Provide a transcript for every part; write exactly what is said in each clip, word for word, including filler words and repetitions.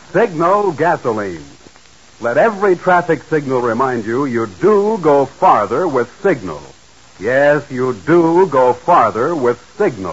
Signal gasoline. Let every traffic signal remind you you do go farther with Signal. Yes, you do go farther with Signal.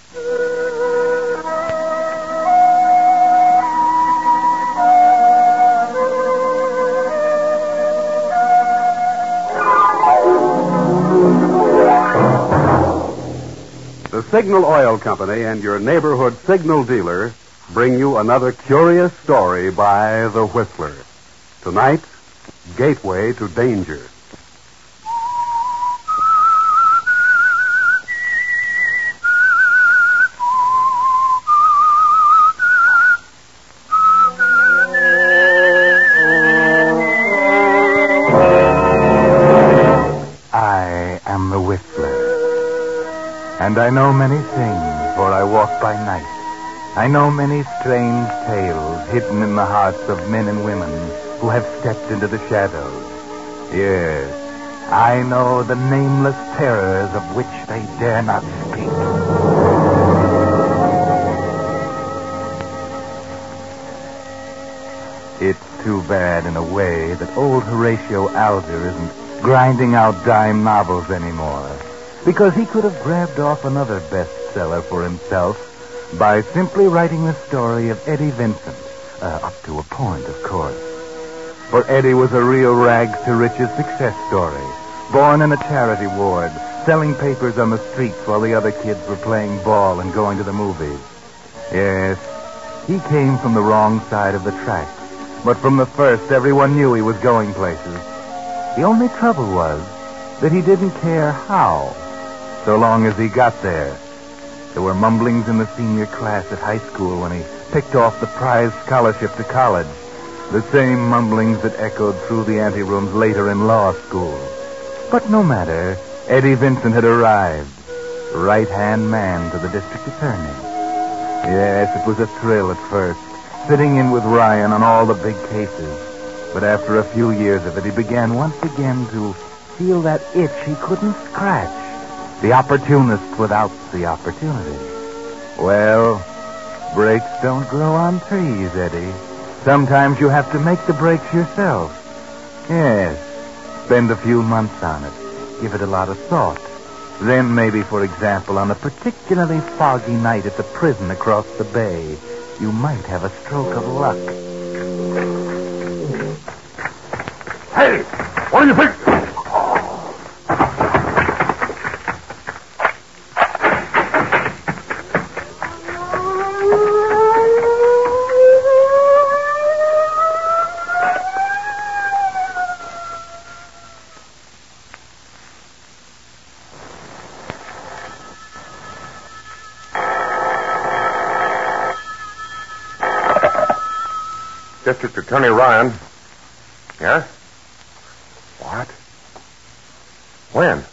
The Signal Oil Company and your neighborhood Signal dealer bring you another curious story by The Whistler. Tonight, Gateway to Danger. I am the Whistler, and I know many things, for I walk by night. I know many strange tales hidden in the hearts of men and women who have stepped into the shadows. Yes, I know the nameless terrors of which they dare not speak. It's too bad, in a way, that old Horatio Alger isn't grinding out dime novels anymore, because he could have grabbed off another bestseller for himself by simply writing the story of Eddie Vincent, uh, up to a point, of course. For Eddie was a real rags-to-riches success story, born in a charity ward, selling papers on the streets while the other kids were playing ball and going to the movies. Yes, he came from the wrong side of the tracks, but from the first, everyone knew he was going places. The only trouble was that he didn't care how, so long as he got there. There were mumblings in the senior class at high school when he picked off the prize scholarship to college. The same mumblings that echoed through the anterooms later in law school. But no matter, Eddie Vincent had arrived. Right-hand man to the district attorney. Yes, it was a thrill at first, sitting in with Ryan on all the big cases. But after a few years of it, he began once again to feel that itch he couldn't scratch. The opportunist without the opportunity. Well, breaks don't grow on trees, Eddie. Sometimes you have to make the breaks yourself. Yes, spend a few months on it. Give it a lot of thought. Then maybe, for example, on a particularly foggy night at the prison across the bay, you might have a stroke of luck. Hey, what do you think? District Attorney Ryan. Yes? What? When?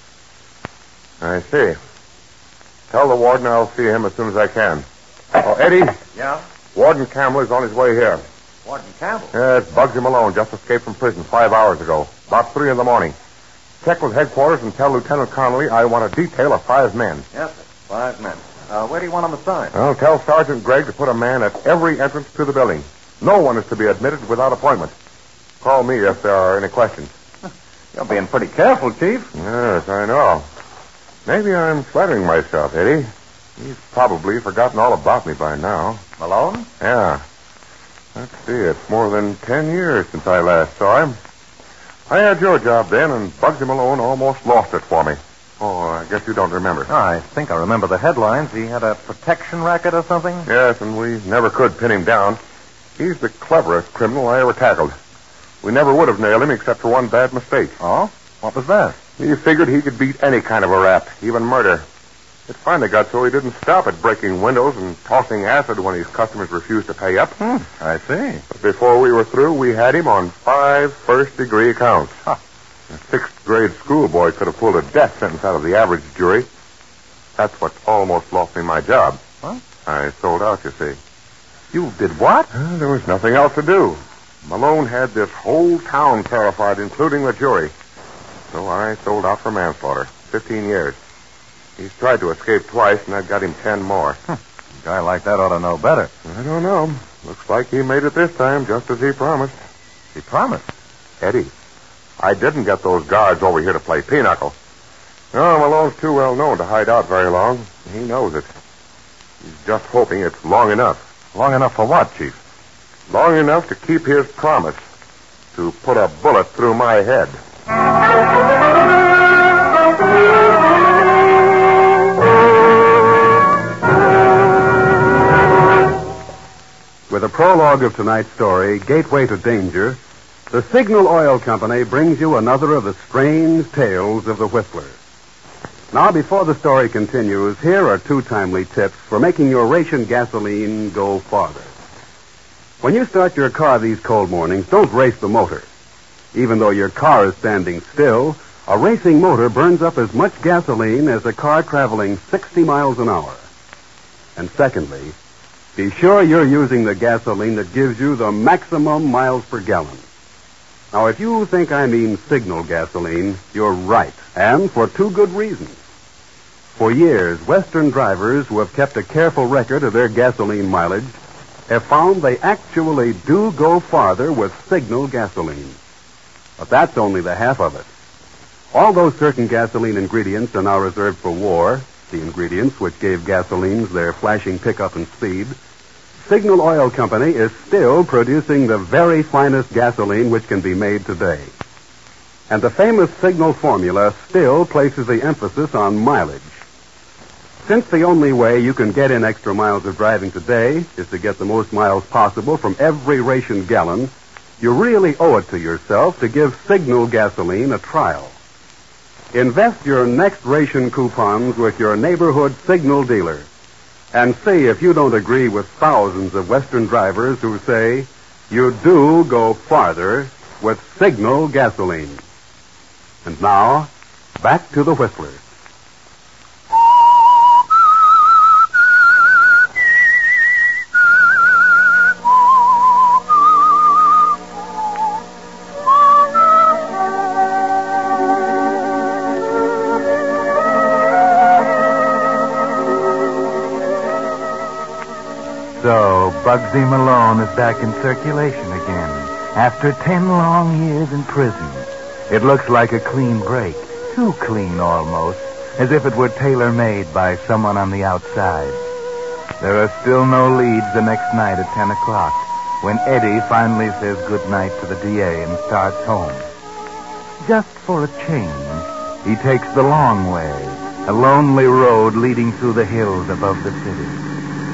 I see. Tell the warden I'll see him as soon as I can. Oh, Eddie? Yeah? Warden Campbell is on his way here. Warden Campbell? Yeah, it's Bugsy Malone. Just escaped from prison five hours ago. About three in the morning. Check with headquarters and tell Lieutenant Connolly I want a detail of five men. Yes, sir. Five men. Uh, where do you want them assigned? Well, tell Sergeant Gregg to put a man at every entrance to the building. No one is to be admitted without appointment. Call me if there are any questions. You're being pretty careful, Chief. Yes, I know. Maybe I'm flattering myself, Eddie. He's probably forgotten all about me by now. Malone? Yeah. Let's see, it's more than ten years since I last saw him. I had your job then, and Bugsy Malone almost lost it for me. Oh, I guess you don't remember. Oh, I think I remember the headlines. He had a protection racket or something? Yes, and we never could pin him down. He's the cleverest criminal I ever tackled. We never would have nailed him except for one bad mistake. Oh? What was that? He figured he could beat any kind of a rap, even murder. It finally got so he didn't stop at breaking windows and tossing acid when his customers refused to pay up. Hmm, I see. But before we were through, we had him on five first-degree counts. Huh. A sixth-grade schoolboy could have pulled a death sentence out of the average jury. That's what almost lost me my job. What? I sold out, you see. You did what? Well, there was nothing else to do. Malone had this whole town terrified, including the jury. So I sold out for manslaughter. Fifteen years. He's tried to escape twice, and I've got him ten more. A guy like that ought to know better. I don't know. Looks like he made it this time, just as he promised. He promised. Eddie, I didn't get those guards over here to play pinochle. No, Malone's too well known to hide out very long. He knows it. He's just hoping it's long enough. Long enough for what, Chief? Long enough to keep his promise to put a bullet through my head. With a prologue of tonight's story, Gateway to Danger, the Signal Oil Company brings you another of the strange tales of the Whistler. Now, before the story continues, here are two timely tips for making your ration gasoline go farther. When you start your car these cold mornings, don't race the motor. Even though your car is standing still, a racing motor burns up as much gasoline as a car traveling sixty miles an hour. And secondly, be sure you're using the gasoline that gives you the maximum miles per gallon. Now, if you think I mean Signal gasoline, you're right, and for two good reasons. For years, Western drivers who have kept a careful record of their gasoline mileage have found they actually do go farther with Signal gasoline. But that's only the half of it. Although certain gasoline ingredients are now reserved for war, the ingredients which gave gasolines their flashing pickup and speed, Signal Oil Company is still producing the very finest gasoline which can be made today. And the famous Signal formula still places the emphasis on mileage. Since the only way you can get in extra miles of driving today is to get the most miles possible from every ration gallon, you really owe it to yourself to give Signal gasoline a trial. Invest your next ration coupons with your neighborhood Signal dealer and see if you don't agree with thousands of Western drivers who say you do go farther with Signal gasoline. And now, back to the Whistler. So, Bugsy Malone is back in circulation again, after ten long years in prison. It looks like a clean break, too clean almost, as if it were tailor-made by someone on the outside. There are still no leads the next night at ten o'clock, when Eddie finally says goodnight to the D A and starts home. Just for a change, he takes the long way, a lonely road leading through the hills above the city.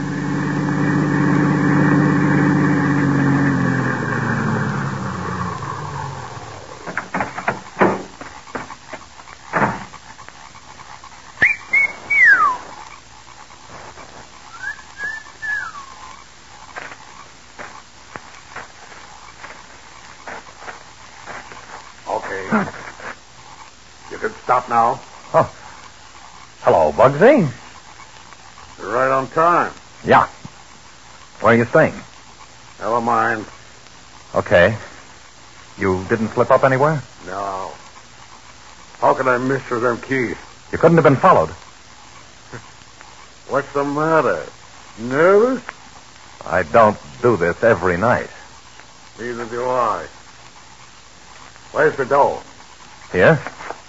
You can stop now. Oh. Hello, Bugsy. You're right on time. Yeah. Where are you staying? Never mind. Okay. You didn't slip up anywhere? No. How could I miss you them keys? You couldn't have been followed. What's the matter? Nervous? I don't do this every night. Neither do I. Where's the dough? Here?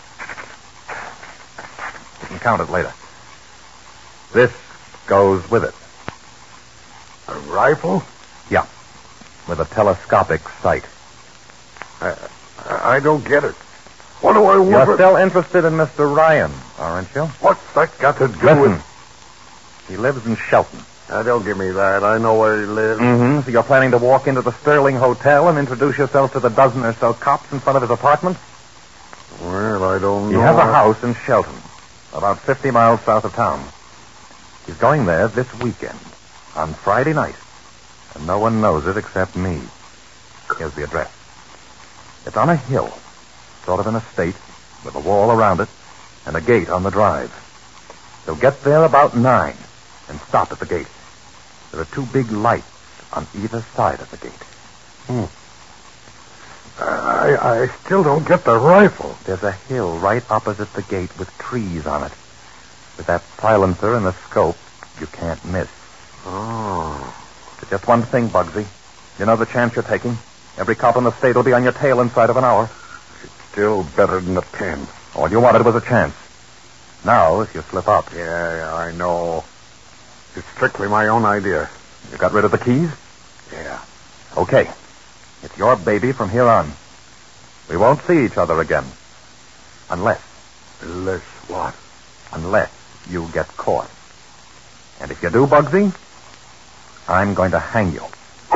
You can count it later. This goes with it. A rifle? Yeah. With a telescopic sight. I, I, I don't get it. What do I want? You're for... still interested in Mister Ryan, aren't you? What's that got to do Listen. with... He lives in Shelton. Now, don't give me that. I know where he lives. Mm-hmm. So you're planning to walk into the Sterling Hotel and introduce yourself to the dozen or so cops in front of his apartment? Well, I don't know. He has a house in Shelton, about fifty miles south of town. He's going there this weekend, on Friday night, and no one knows it except me. Here's the address. It's on a hill, sort of an estate, with a wall around it and a gate on the drive. He'll get there about nine and stop at the gate. There are two big lights on either side of the gate. Hmm. I, I still don't get the rifle. There's a hill right opposite the gate with trees on it. With that silencer and the scope, you can't miss. Oh. But just one thing, Bugsy. You know the chance you're taking? Every cop in the state will be on your tail inside of an hour. Still better than the pen. All you wanted was a chance. Now, if you slip up... Yeah, yeah, I know. It's strictly my own idea. You got rid of the keys? Yeah. Okay. It's your baby from here on. We won't see each other again. Unless... Unless what? Unless you get caught. And if you do, Bugsy, I'm going to hang you.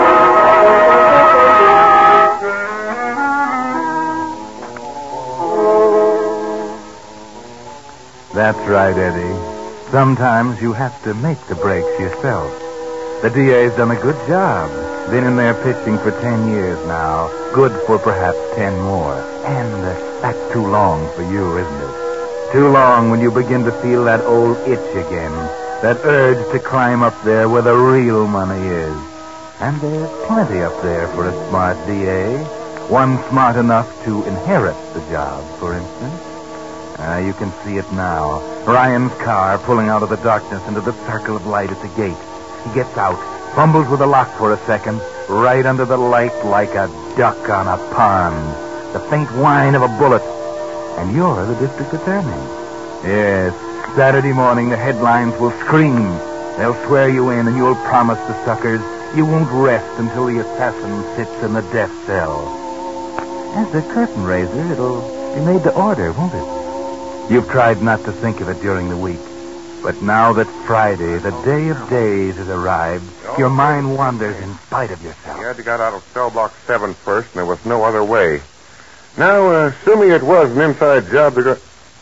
That's right, Eddie. Sometimes you have to make the breaks yourself. The D A's done a good job. Been in there pitching for ten years now. Good for perhaps ten more. And uh, that's too long for you, isn't it? Too long when you begin to feel that old itch again. That urge to climb up there where the real money is. And there's plenty up there for a smart D A. One smart enough to inherit the job, for instance. Ah, you can see it now. Ryan's car pulling out of the darkness into the circle of light at the gate. He gets out, fumbles with the lock for a second, right under the light like a duck on a pond. The faint whine of a bullet. And you're the district attorney. Yes, Saturday morning the headlines will scream. They'll swear you in and you'll promise the suckers you won't rest until the assassin sits in the death cell. As a curtain raiser, it'll be made to order, won't it? You've tried not to think of it during the week. But now that Friday, the day of days, has arrived, your mind wanders in spite of yourself. You had to get out of cell block seven first, and there was no other way. Now, uh, assuming it was an inside job to go...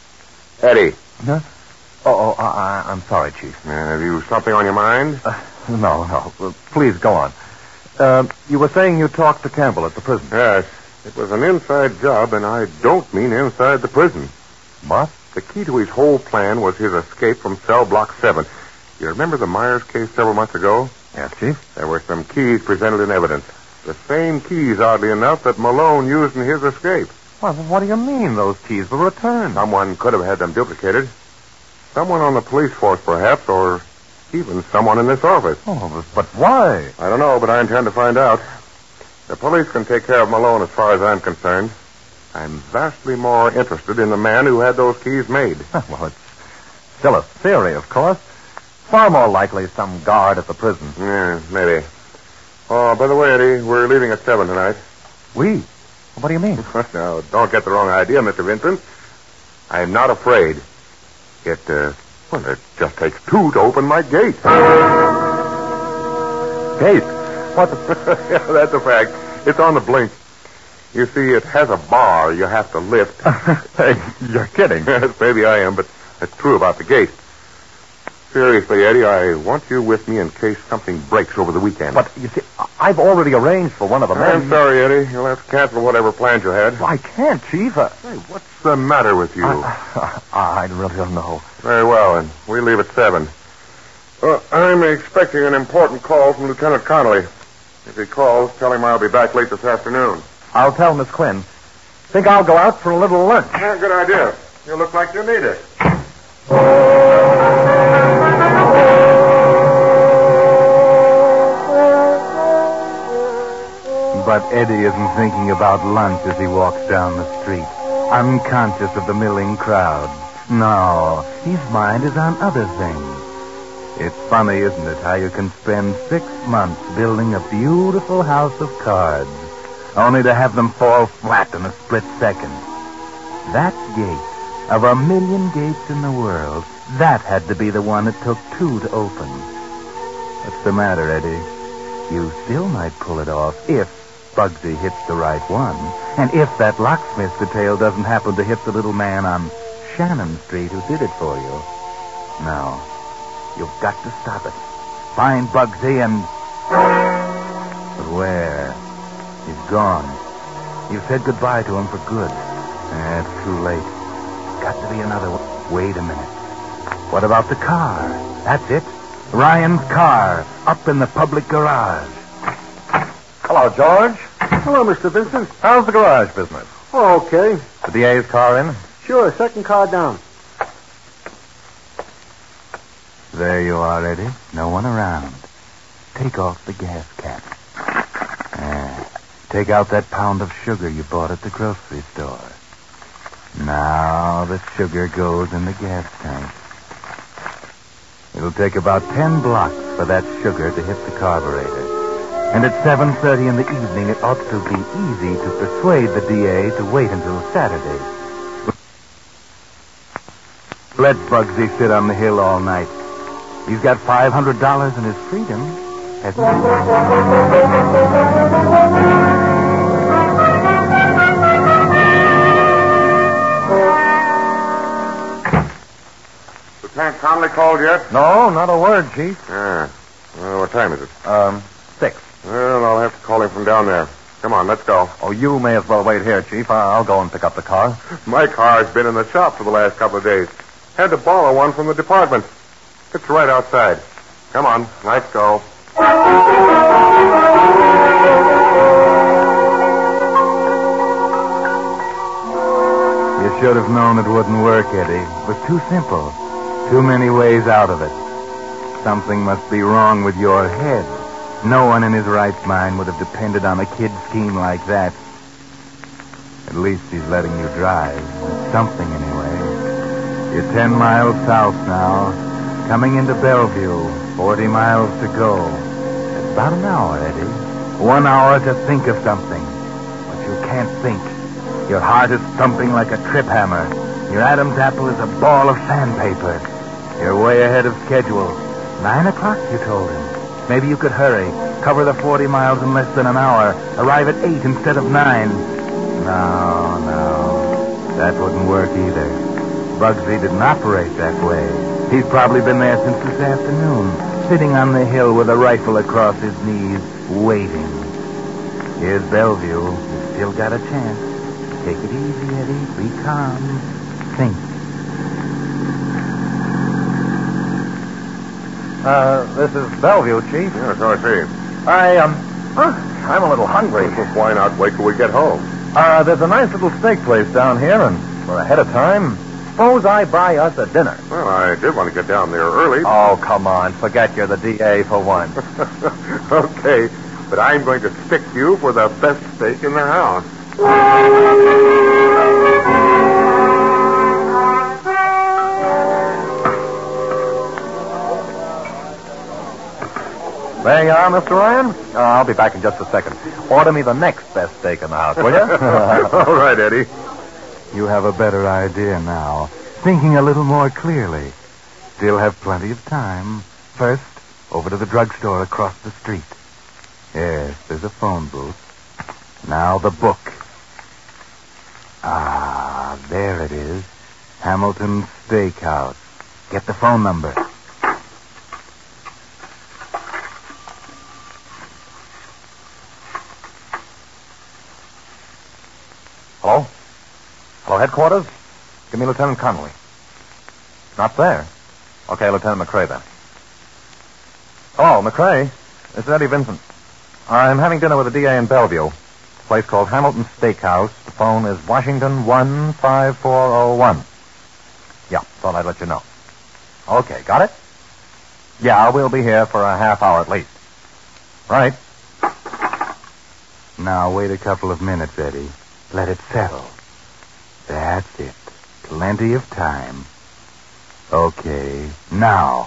Eddie. Huh? Oh, oh I, I'm sorry, Chief. Uh, have you something on your mind? Uh, no, no. Uh, please, go on. Uh, you were saying you talked to Campbell at the prison. Yes. It was an inside job, and I don't mean inside the prison. What? The key to his whole plan was his escape from cell block seven. You remember the Myers case several months ago? Yes, Chief. There were some keys presented in evidence. The same keys, oddly enough, that Malone used in his escape. Well, what do you mean those keys were returned? Someone could have had them duplicated. Someone on the police force, perhaps, or even someone in this office. Oh, but why? I don't know, but I intend to find out. The police can take care of Malone as far as I'm concerned. I'm vastly more interested in the man who had those keys made. Well, it's still a theory, of course. Far more likely some guard at the prison. Yeah, maybe. Oh, by the way, Eddie, we're leaving at seven tonight. We? What do you mean? Now, don't get the wrong idea, Mister Vincent. I'm not afraid. It, uh, well, it just takes two to open my gate. Gate? What? Yeah, that's a fact. It's on the blink. You see, it has a bar you have to lift. Hey, you're kidding. Yes, maybe I am, but that's true about the gate. Seriously, Eddie, I want you with me in case something breaks over the weekend. But, you see, I've already arranged for one of the men. I'm sorry, Eddie. You'll have to cancel whatever plans you had. Well, I can't, Chief. Uh, Hey, what's the matter with you? I, I really don't know. Very well, and we leave at seven. Uh, I'm expecting an important call from Lieutenant Connolly. If he calls, tell him I'll be back late this afternoon. I'll tell Miss Quinn. Think I'll go out for a little lunch. Yeah, good idea. You look like you need it. But Eddie isn't thinking about lunch as he walks down the street, unconscious of the milling crowd. No, his mind is on other things. It's funny, isn't it, how you can spend six months building a beautiful house of cards, only to have them fall flat in a split second. That gate, of a million gates in the world, that had to be the one it took two to open. What's the matter, Eddie? You still might pull it off if Bugsy hits the right one, and if that locksmith detail doesn't happen to hit the little man on Shannon Street who did it for you. Now, you've got to stop it. Find Bugsy and... But where? He's gone. You've said goodbye to him for good. Eh, it's too late. Got to be another one. Wait a minute. What about the car? That's it. Ryan's car, up in the public garage. Hello, George. Hello, Mister Vincent. How's the garage business? Oh, okay. The D A's car in? Sure, second car down. There you are, Eddie. No one around. take off the gas cap. Ah, take out that pound of sugar you bought at the grocery store. Now the sugar goes in the gas tank. It'll take about ten blocks for that sugar to hit the carburetor. And at seven thirty in the evening, it ought to be easy to persuade the D A to wait until Saturday. Let Bugsy sit on the hill all night. He's got five hundred dollars in his freedom, hasn't he? Lieutenant Connolly called yet? No, not a word, Chief. Yeah. Well, what time is it? Um, six. Well, I'll have to call him from down there. Come on, let's go. Oh, you may as well wait here, Chief. I'll go and pick up the car. My car's been in the shop for the last couple of days. Had to borrow one from the department. It's right outside. Come on, let's go. You should have known it wouldn't work, Eddie. It was too simple. Too many ways out of it. Something must be wrong with your head. No one in his right mind would have depended on a kid scheme like that. At least he's letting you drive. It's something, anyway. You're ten miles south now. Coming into Bellevue. Forty miles to go. That's about an hour, Eddie. One hour to think of something. But you can't think. Your heart is thumping like a trip hammer. Your Adam's apple is a ball of sandpaper. You're way ahead of schedule. Nine o'clock, you told him. Maybe you could hurry. Cover the forty miles in less than an hour. Arrive at eight instead of nine. No, no. That wouldn't work either. Bugsy didn't operate that way. He's probably been there since this afternoon, sitting on the hill with a rifle across his knees, waiting. Here's Bellevue. You've still got a chance. Take it easy, Eddie. Be calm. Think. Uh, this is Bellevue, Chief. Yeah, so I see. I, um, huh, I'm a little hungry. Why not wait till we get home? Uh, there's a nice little steak place down here, and we're ahead of time. Suppose I buy us a dinner. Well, I did want to get down there early. Oh, come on. Forget you're the D A for one. Okay, but I'm going to stick you for the best steak in the house. There you are, Mister Ryan. Uh, I'll be back in just a second. Order me the next best steak in the house, will you? All right, Eddie. You have a better idea now. Thinking a little more clearly. Still have plenty of time. First, over to the drugstore across the street. Yes, there's a phone booth. Now the book. Ah, there it is. Hamilton's Steakhouse. Get the phone number. Hello? Hello, headquarters? Give me Lieutenant Connolly. Not there. Okay, Lieutenant McCrae then. Hello, McCrae. This is Eddie Vincent. I'm having dinner with the D A in Bellevue. A place called Hamilton's Steakhouse. The phone is Washington one five four oh one. Yeah, thought I'd let you know. Okay, got it? Yeah, we'll be here for a half hour at least. Right. Now, wait a couple of minutes, Eddie. Let it settle. That's it. Plenty of time. Okay, now.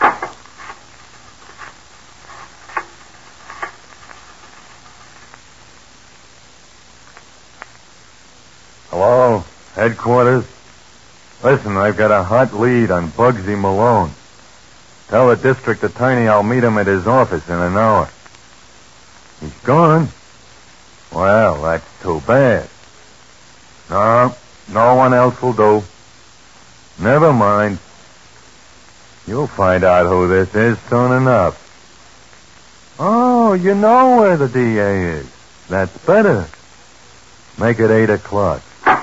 Hello, headquarters. Listen, I've got a hot lead on Bugsy Malone. Tell the district attorney I'll meet him at his office in an hour. He's gone? Well, that's too bad. No, no one else will do. Never mind. You'll find out who this is soon enough. Oh, you know where the D A is. That's better. Make it eight o'clock.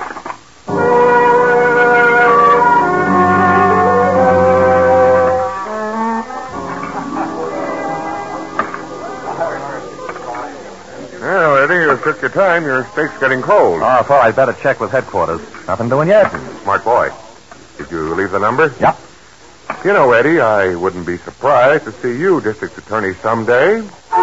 Well, Eddie, you took your time. Your steak's getting cold. Oh, I thought I'd better check with headquarters. Nothing doing yet. Smart boy. Did you leave the number? Yep. You know, Eddie, I wouldn't be surprised to see you district attorney someday.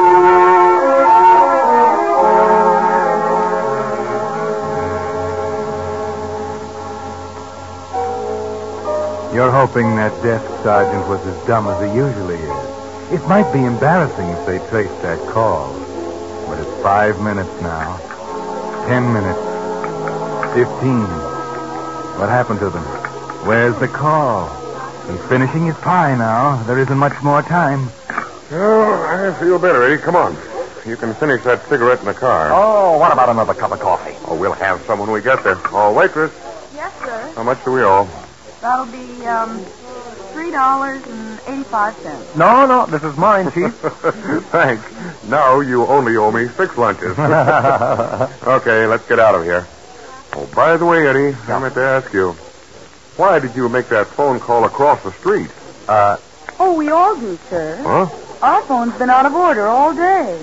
You're hoping that desk sergeant was as dumb as he usually is. It might be embarrassing if they traced that call. But it's five minutes now. Ten minutes. Fifteen. What happened to them? Where's the call? He's finishing his pie now. There isn't much more time. Oh, I feel better, Eddie. Come on. You can finish that cigarette in the car. Oh, what about another cup of coffee? Oh, we'll have some when we get there. Oh, waitress, Yes, sir. how much do we owe? That'll be, um, three dollars and eighty-five cents. No, no, this is mine, Chief. Thanks. Now you only owe me six lunches. Okay, let's get out of here. Oh, by the way, Eddie, I meant to ask you, why did you make that phone call across the street? Uh, Oh, we all do, sir. Huh? Our phone's been out of order all day.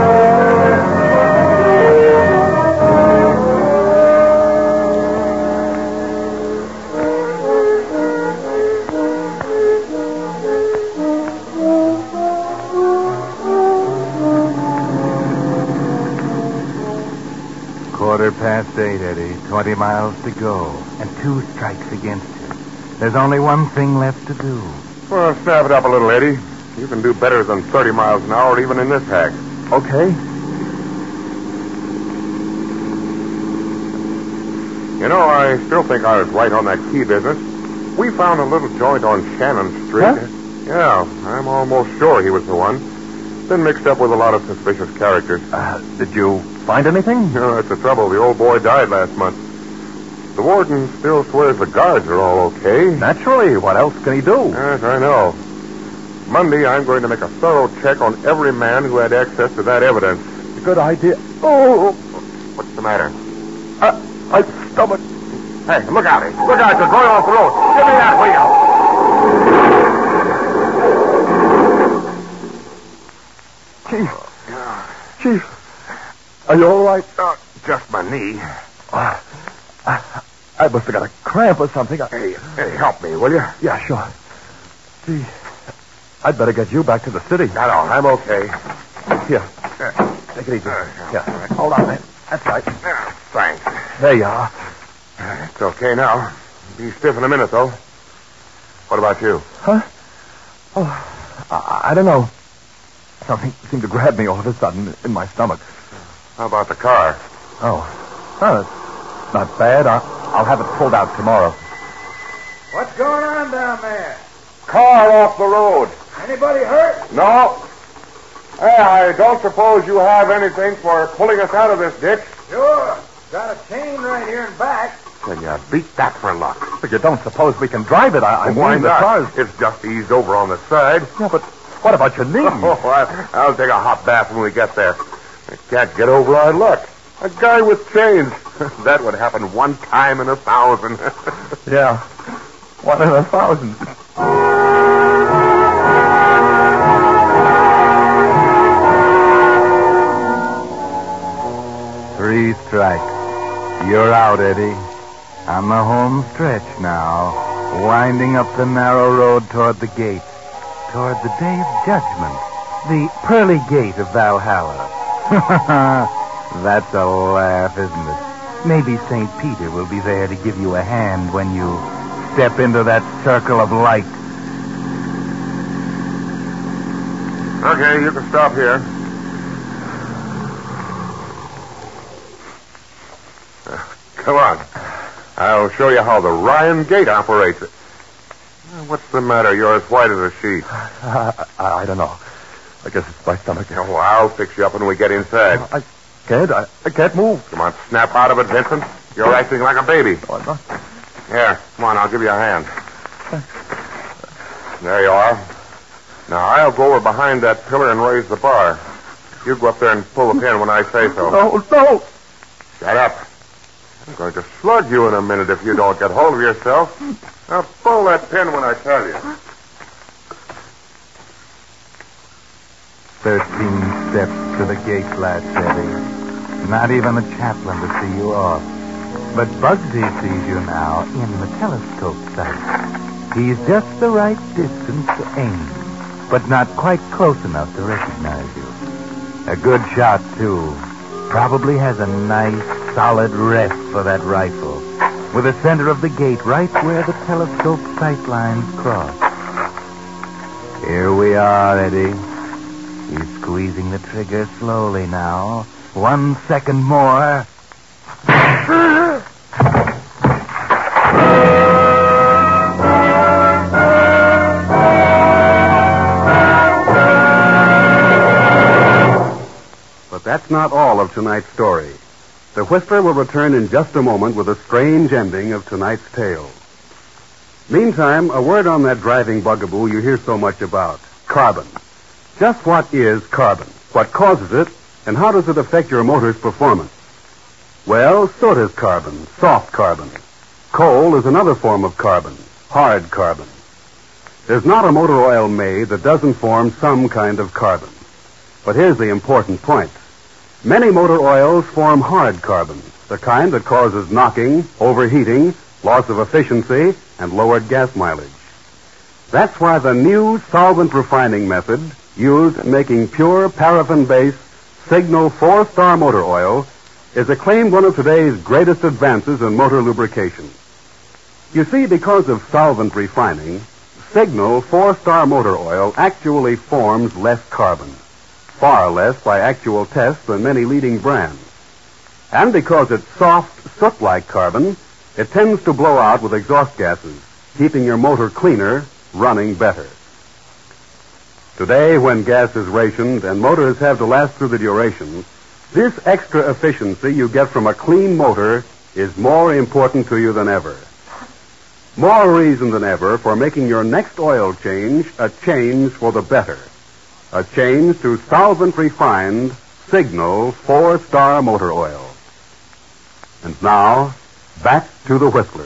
Quarter past eight, Eddie. Twenty miles to go. And two strikes against you. There's only one thing left to do. Well, snap it up a little, Eddie. You can do better than thirty miles an hour even in this hack. Okay. You know, I still think I was right on that key business. We found a little joint on Shannon Street. Huh? Yeah, I'm almost sure he was the one. Been mixed up with a lot of suspicious characters. uh, did you find anything? You know, that's the trouble. The old boy died last month. The warden still swears the guards are all okay. Naturally. What else can he do? Yes, I know. Monday, I'm going to make a thorough check on every man who had access to that evidence. Good idea. Oh, What's the matter? uh, my stomach. Hey, look out, Eddie. Look out, you're going off the road. Give me that wheel. Chief. Chief. Are you all right? Uh, just my knee. Uh, I, I must have got a cramp or something. I, Hey, hey, help me, will you? yeah, sure. Gee, I'd better get you back to the city. No, no, I'm okay. Here. Take it easy. Uh, Yeah. Hold on, man. That's right. Yeah, thanks. There you are. Uh, It's okay now. Be stiff in a minute, though. What about you? Huh? Oh, I, I don't know. Something seemed to grab me all of a sudden in my stomach. How about the car? Oh. Oh, it's not bad. I, I'll have it pulled out tomorrow. What's going on down there? Car off the road. Anybody hurt? No. Hey, I don't suppose you have anything for pulling us out of this ditch? Sure. Got a chain right here in back. Can you beat that for luck? But you don't suppose we can drive it? I, I Why mean, the not? car's... It's just eased over on the side. Yeah, but what about your knee? Oh, I, I'll take a hot bath when we get there. I can't get over our luck. A guy with chains. That would happen one time in a thousand. Yeah. One in a thousand. Three strikes. You're out, Eddie. On the home stretch now, winding up the narrow road toward the gate, toward the day of judgment, the pearly gate of Valhalla. That's a laugh, isn't it? Maybe Saint Peter will be there to give you a hand when you step into that circle of light. Okay, you can stop here. Uh, come on. I'll show you how the Ryan Gate operates it. Uh, What's the matter? You're as white as a sheet. I, I, I don't know. I guess it's my stomach. Oh, well, I'll fix you up when we get inside. I can't. I, I can't move. Come on, snap out of it, Vincent. You're acting like a baby. Oh, I'm not. Here, come on, I'll give you a hand. There you are. Now, I'll go over behind that pillar and raise the bar. You go up there and pull the pin when I say so. No, no. Shut up. I'm going to slug you in a minute if you don't get hold of yourself. Now, pull that pin when I tell you. Thirteen steps to the gate latch, Eddie. Not even a chaplain to see you off. But Bugsy sees you now in the telescope sight. He's just the right distance to aim, but not quite close enough to recognize you. A good shot, too. Probably has a nice, solid rest for that rifle, with the center of the gate right where the telescope sight lines cross. Here we are, Eddie. He's squeezing the trigger slowly now. One second more. But that's not all of tonight's story. The Whistler will return in just a moment with a strange ending of tonight's tale. Meantime, a word on that driving bugaboo you hear so much about, carbon. Just what is carbon? What causes it? And how does it affect your motor's performance? Well, soot is carbon, soft carbon. Coal is another form of carbon, hard carbon. There's not a motor oil made that doesn't form some kind of carbon. But here's the important point. Many motor oils form hard carbon, the kind that causes knocking, overheating, loss of efficiency, and lowered gas mileage. That's why the new solvent refining method used in making pure paraffin-based Signal four-star motor oil is acclaimed one of today's greatest advances in motor lubrication. You see, because of solvent refining, Signal four-star motor oil actually forms less carbon, far less by actual tests than many leading brands. And because it's soft, soot-like carbon, it tends to blow out with exhaust gases, keeping your motor cleaner, running better. Today, when gas is rationed and motors have to last through the duration, this extra efficiency you get from a clean motor is more important to you than ever. More reason than ever for making your next oil change a change for the better. A change to solvent-refined Signal four-star motor oil. And now, back to the Whistler.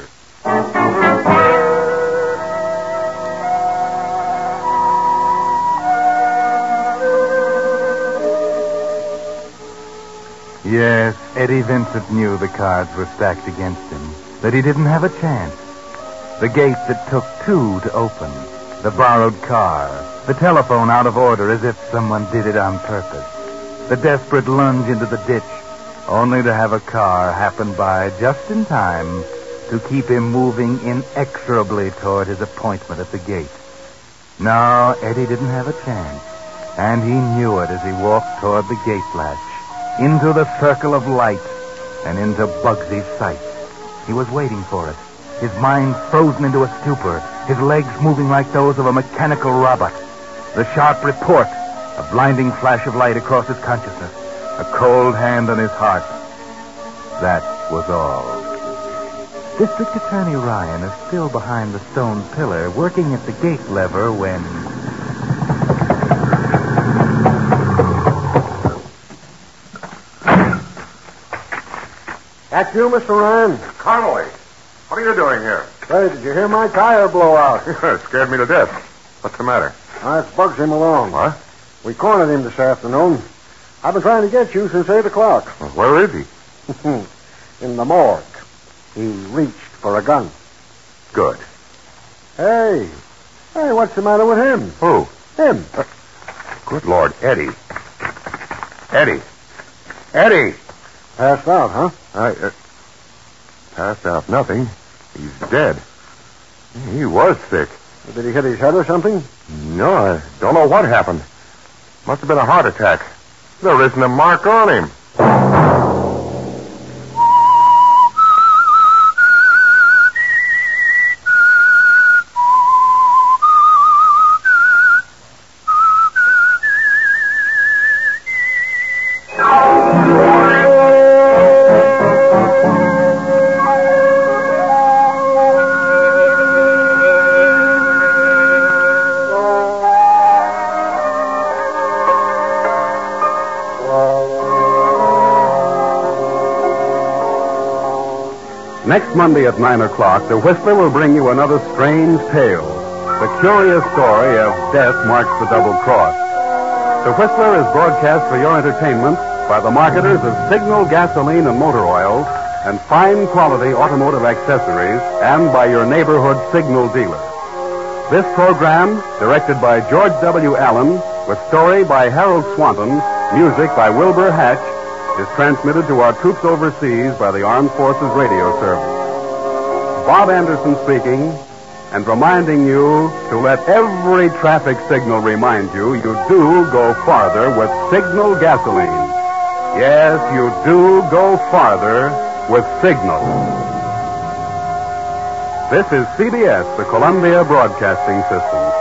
Yes, Eddie Vincent knew the cards were stacked against him, that he didn't have a chance. The gate that took two to open, the borrowed car, the telephone out of order as if someone did it on purpose, the desperate lunge into the ditch, only to have a car happen by just in time to keep him moving inexorably toward his appointment at the gate. No, Eddie didn't have a chance, and he knew it as he walked toward the gate latch, into the circle of light, and into Bugsy's sight. He was waiting for it, his mind frozen into a stupor, his legs moving like those of a mechanical robot. The sharp report, a blinding flash of light across his consciousness, a cold hand on his heart. That was all. District Attorney Ryan is still behind the stone pillar, working at the gate lever when... That's you, Mister Ryan? Connolly, what are you doing here? Say, did you hear my tire blow out? It scared me to death. What's the matter? That's Bugsy Malone. What? We cornered him this afternoon. I've been trying to get you since eight o'clock. Well, where is he? In the morgue. He reached for a gun. Good. Hey. Hey, what's the matter with him? Who? Him. Uh, good Lord, Eddie. Eddie. Eddie! Passed out, huh? I, uh, passed out nothing. He's dead. He was sick. Did he hit his head or something? No, I don't know what happened. Must have been a heart attack. There isn't a mark on him. Next Monday at nine o'clock, the Whistler will bring you another strange tale. The curious story of Death Marks the Double Cross. The Whistler is broadcast for your entertainment by the marketers of Signal gasoline and motor oils and fine quality automotive accessories, and by your neighborhood Signal dealer. This program, directed by George W. Allen, with story by Harold Swanton, music by Wilbur Hatch, is transmitted to our troops overseas by the Armed Forces Radio Service. Bob Anderson speaking, and reminding you to let every traffic signal remind you you do go farther with Signal gasoline. Yes, you do go farther with Signal. This is C B S, the Columbia Broadcasting System.